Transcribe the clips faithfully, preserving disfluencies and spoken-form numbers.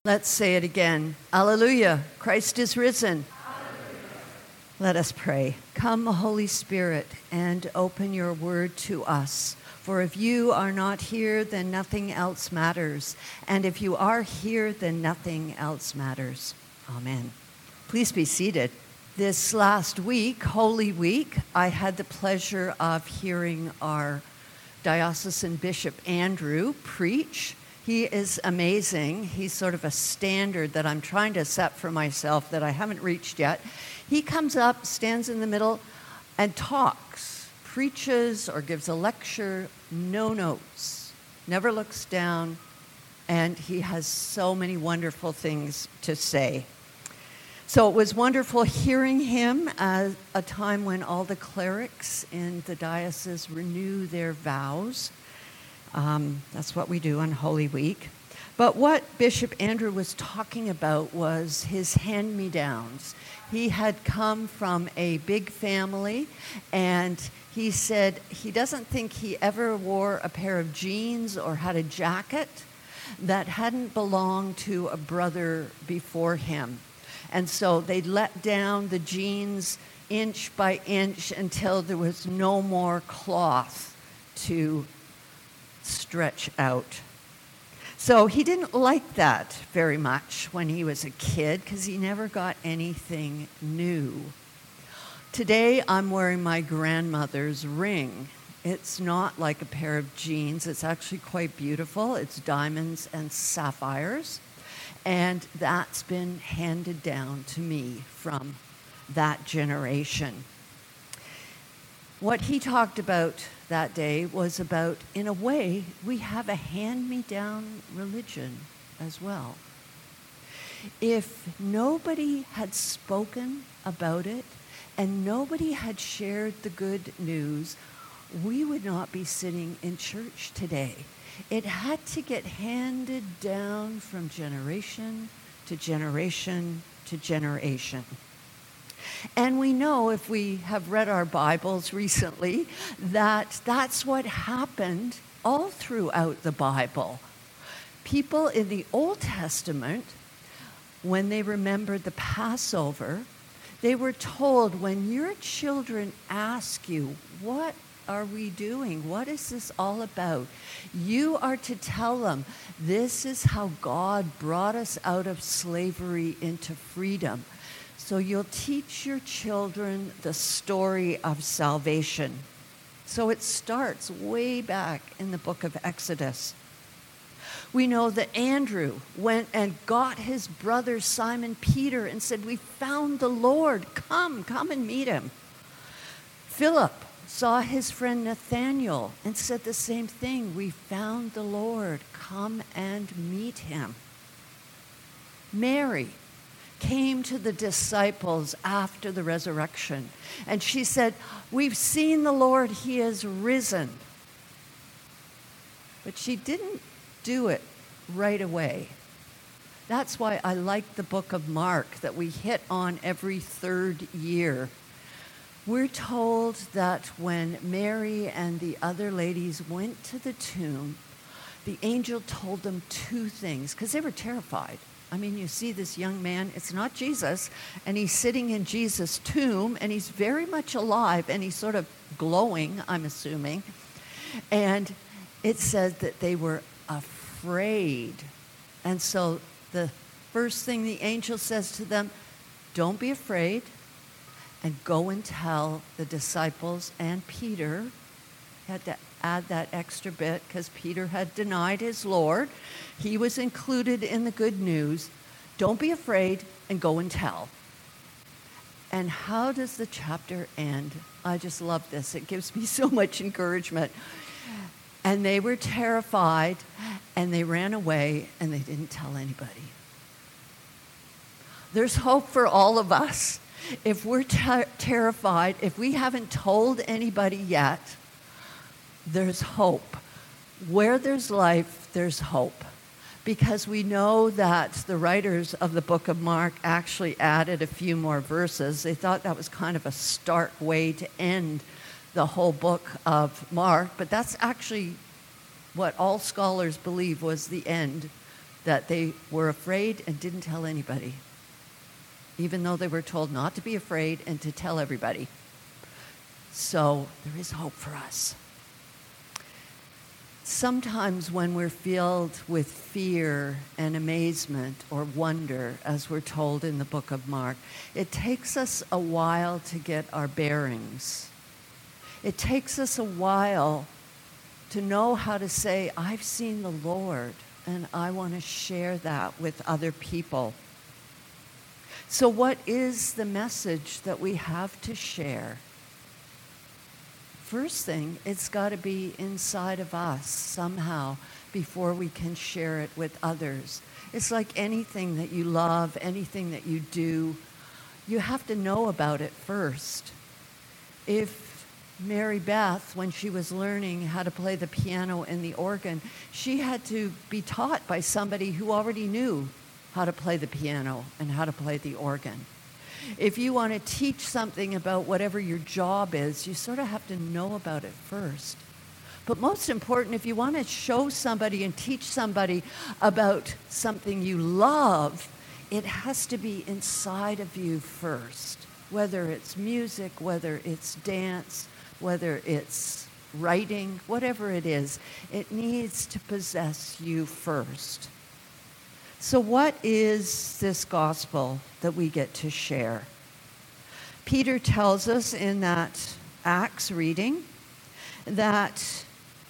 Let's say it again. Alleluia. Christ is risen. Hallelujah. Let us pray. Come, Holy Spirit, and open your word to us. For if you are not here, then nothing else matters. And if you are here, then nothing else matters. Amen. Please be seated. This last week, Holy Week, I had the pleasure of hearing our diocesan Bishop Andrew preach. He is amazing. He's sort of a standard that I'm trying to set for myself that I haven't reached yet. He comes up, stands in the middle, and talks, preaches or gives a lecture, no notes, never looks down, and he has so many wonderful things to say. So it was wonderful hearing him at a time when all the clerics in the diocese renew their vows. Um, that's what we do on Holy Week. But what Bishop Andrew was talking about was his hand-me-downs. He had come from a big family, and he said he doesn't think he ever wore a pair of jeans or had a jacket that hadn't belonged to a brother before him. And so they let down the jeans inch by inch until there was no more cloth to stretch out. So he didn't like that very much when he was a kid because he never got anything new. Today I'm wearing my grandmother's ring. It's not like a pair of jeans. It's actually quite beautiful. It's diamonds and sapphires. And that's been handed down to me from that generation. What he talked about that day was about, in a way, we have a hand-me-down religion as well. If nobody had spoken about it and nobody had shared the good news, we would not be sitting in church today. It had to get handed down from generation to generation to generation. And we know, if we have read our Bibles recently, that that's what happened all throughout the Bible. People in the Old Testament, when they remembered the Passover, they were told, when your children ask you, what are we doing? What is this all about? You are to tell them, this is how God brought us out of slavery into freedom. So you'll teach your children the story of salvation. So it starts way back in the book of Exodus. We know that Andrew went and got his brother Simon Peter and said, we found the Lord. Come, come and meet him. Philip saw his friend Nathanael and said the same thing. We found the Lord. Come and meet him. Mary came to the disciples after the resurrection, and she said, we've seen the Lord, he is risen. But she didn't do it right away. That's why I like the book of Mark that we hit on every third year. We're told that when Mary and the other ladies went to the tomb, the angel told them two things, because they were terrified. I mean, you see this young man, it's not Jesus, and he's sitting in Jesus' tomb, and he's very much alive, and he's sort of glowing, I'm assuming. And it says that they were afraid. And so the first thing the angel says to them, don't be afraid, and go and tell the disciples and Peter. Had to add that extra bit because Peter had denied his Lord. He was included in the good news. Don't be afraid and go and tell. And how does the chapter end? I just love this. It gives me so much encouragement. And they were terrified, and they ran away, and they didn't tell anybody. There's hope for all of us. If we're ter- terrified, if we haven't told anybody yet, there's hope. Where there's life, there's hope. Because we know that the writers of the book of Mark actually added a few more verses. They thought that was kind of a stark way to end the whole book of Mark, but that's actually what all scholars believe was the end that they were afraid and didn't tell anybody, even though they were told not to be afraid and to tell everybody. So there is hope for us. Sometimes when we're filled with fear and amazement or wonder, as we're told in the book of Mark, it takes us a while to get our bearings. It takes us a while to know how to say, I've seen the Lord, and I want to share that with other people. So what is the message that we have to share? First thing, it's got to be inside of us somehow before we can share it with others. It's like anything that you love, anything that you do, you have to know about it first. If Mary Beth, when she was learning how to play the piano and the organ, she had to be taught by somebody who already knew how to play the piano and how to play the organ. If you want to teach something about whatever your job is, you sort of have to know about it first. But most important, if you want to show somebody and teach somebody about something you love, it has to be inside of you first. Whether it's music, whether it's dance, whether it's writing, whatever it is, it needs to possess you first. So what is this gospel that we get to share? Peter tells us in that Acts reading that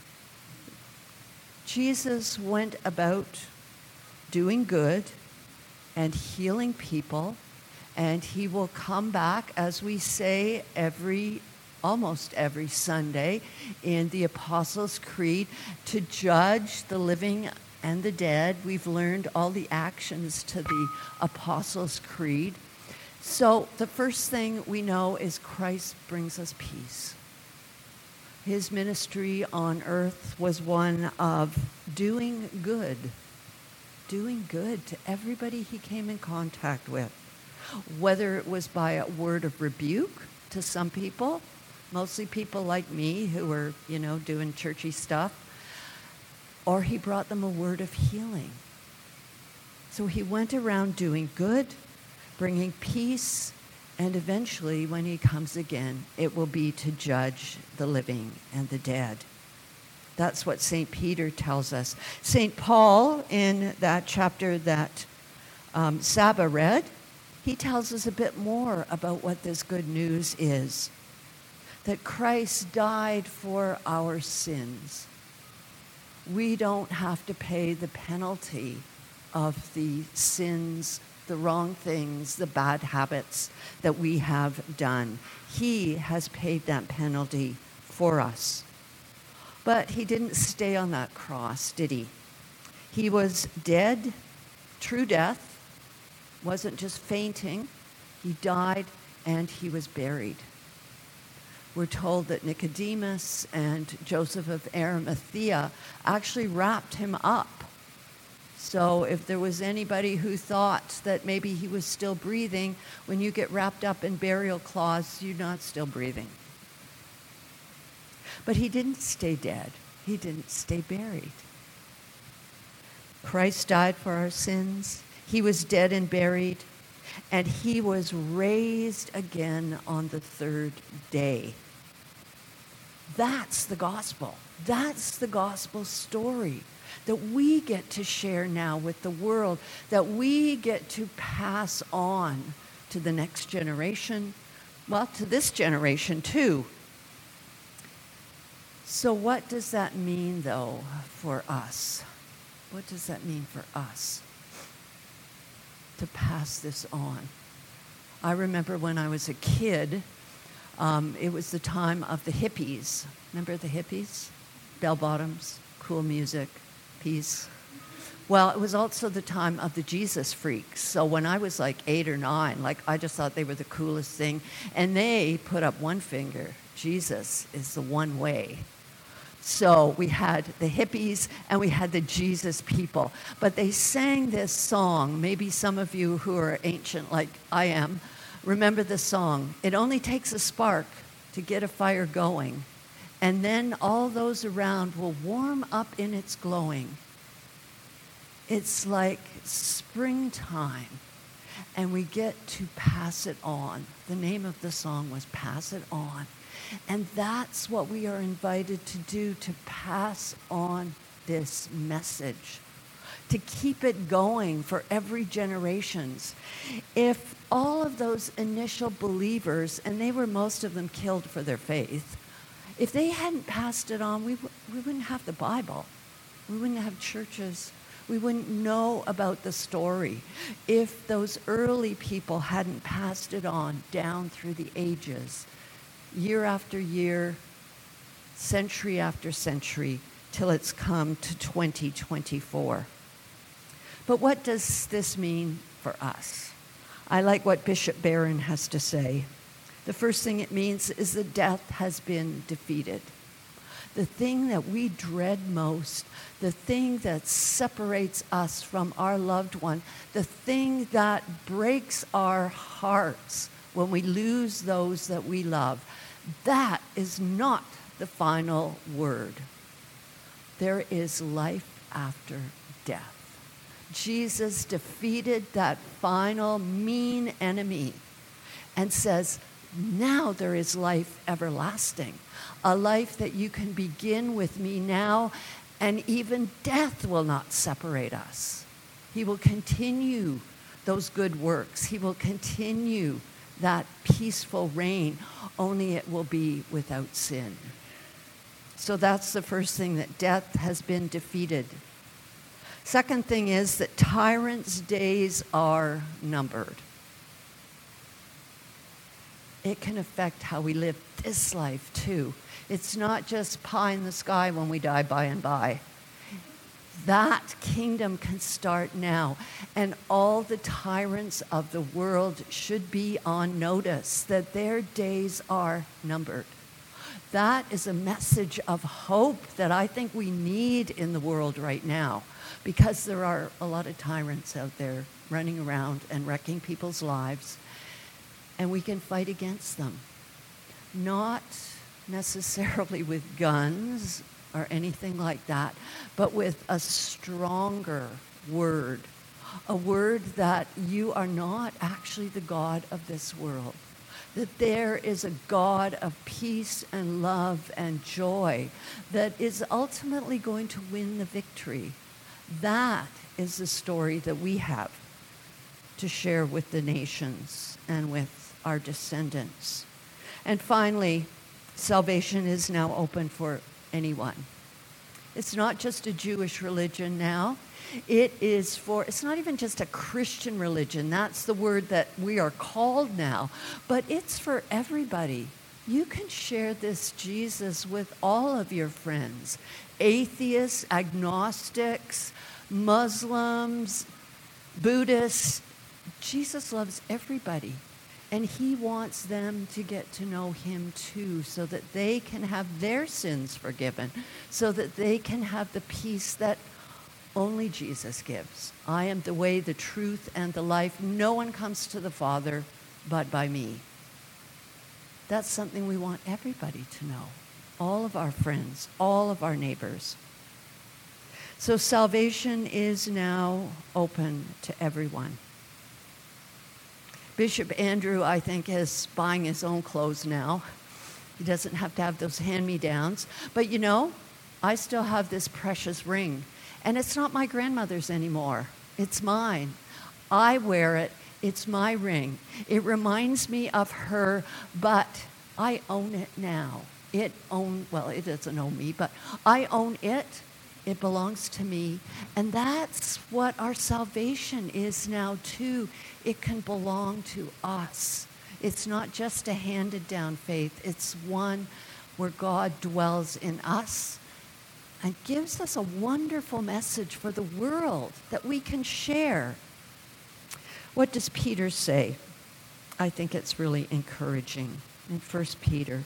Jesus went about doing good and healing people, and he will come back, as we say every, almost every Sunday in the Apostles' Creed, to judge the living and the dead. We've learned all the actions to the Apostles' Creed. So the first thing we know is Christ brings us peace. His ministry on earth was one of doing good, doing good to everybody he came in contact with, whether it was by a word of rebuke to some people, mostly people like me who were, you know, doing churchy stuff, or he brought them a word of healing. So he went around doing good, bringing peace, and eventually, when he comes again, it will be to judge the living and the dead. That's what Saint Peter tells us. Saint Paul, in that chapter that um, Saba read, he tells us a bit more about what this good news is. That Christ died for our sins. We don't have to pay the penalty of the sins, the wrong things, the bad habits that we have done. He has paid that penalty for us. But he didn't stay on that cross, did he? He was dead, true death, wasn't just fainting. He died and he was buried. We're told that Nicodemus and Joseph of Arimathea actually wrapped him up. So if there was anybody who thought that maybe he was still breathing, when you get wrapped up in burial cloths, you're not still breathing. But he didn't stay dead. He didn't stay buried. Christ died for our sins. He was dead and buried, and he was raised again on the third day. That's the gospel. That's the gospel story that we get to share now with the world, that we get to pass on to the next generation, well, to this generation too. So what does that mean, though, for us? What does that mean for us to pass this on? I remember when I was a kid, um, it was the time of the hippies. Remember the hippies? Bell bottoms, cool music, peace. Well, it was also the time of the Jesus freaks. So when I was like eight or nine, like I just thought they were the coolest thing. And they put up one finger. Jesus is the one way. So we had the hippies and we had the Jesus people. But they sang this song. Maybe some of you who are ancient like I am remember the song. It only takes a spark to get a fire going, and then all those around will warm up in its glowing. It's like springtime, and we get to pass it on. The name of the song was Pass It On. And that's what we are invited to do, to pass on this message, to keep it going for every generations. If all of those initial believers, and they were most of them killed for their faith, if they hadn't passed it on, we, w- we wouldn't have the Bible. We wouldn't have churches. We wouldn't know about the story. If those early people hadn't passed it on down through the ages, year after year, century after century, till it's come to twenty twenty-four. But what does this mean for us? I like what Bishop Barron has to say. The first thing it means is that death has been defeated. The thing that we dread most, the thing that separates us from our loved one, the thing that breaks our hearts when we lose those that we love, that is not the final word. There is life after death. Jesus defeated that final mean enemy and says, now there is life everlasting, a life that you can begin with me now, and even death will not separate us. He will continue those good works. He will continue that peaceful reign, only it will be without sin. So that's the first thing, that death has been defeated. Second thing is that tyrants' days are numbered. It can affect how we live this life too. It's not just pie in the sky when we die by and by. That kingdom can start now, and all the tyrants of the world should be on notice that their days are numbered. That is a message of hope that I think we need in the world right now, because there are a lot of tyrants out there running around and wrecking people's lives, and we can fight against them. Not necessarily with guns or anything like that, but with a stronger word, a word that you are not actually the God of this world, that there is a God of peace and love and joy that is ultimately going to win the victory. That is the story that we have to share with the nations and with our descendants. And finally, salvation is now open for anyone. It's not just a Jewish religion now. It is for, it's not even just a Christian religion. That's the word that we are called now. But it's for everybody. You can share this Jesus with all of your friends. Atheists, agnostics, Muslims, Buddhists. Jesus loves everybody. And he wants them to get to know him too, so that they can have their sins forgiven, so that they can have the peace that only Jesus gives. I am the way, the truth, and the life. No one comes to the Father but by me. That's something we want everybody to know. All of our friends, all of our neighbors. So salvation is now open to everyone. Bishop Andrew, I think, is buying his own clothes now. He doesn't have to have those hand-me-downs. But you know, I still have this precious ring. And it's not my grandmother's anymore. It's mine. I wear it. It's my ring. It reminds me of her, but I own it now. It own, well, it doesn't own me, but I own it. It belongs to me. And that's what our salvation is now too. It can belong to us. It's not just a handed down faith. It's one where God dwells in us and gives us a wonderful message for the world that we can share. What does Peter say? I think it's really encouraging in First Peter.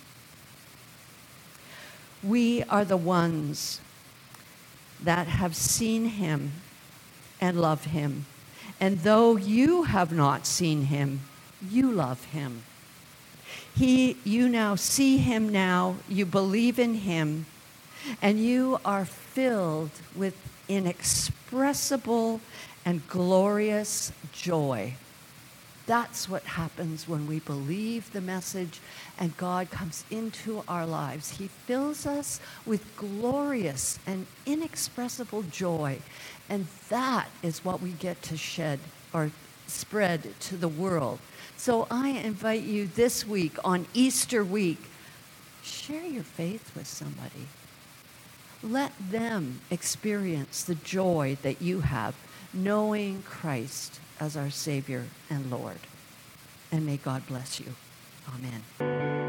We are the ones that have seen him and love him. And though you have not seen him, you love him. He, you now see him now, you believe in him, and you are filled with inexpressible and glorious joy. That's what happens when we believe the message and God comes into our lives. He fills us with glorious and inexpressible joy. And that is what we get to shed or spread to the world. So I invite you this week, on Easter week, share your faith with somebody. Let them experience the joy that you have, knowing Christ as our Savior and Lord. And may God bless you. Amen.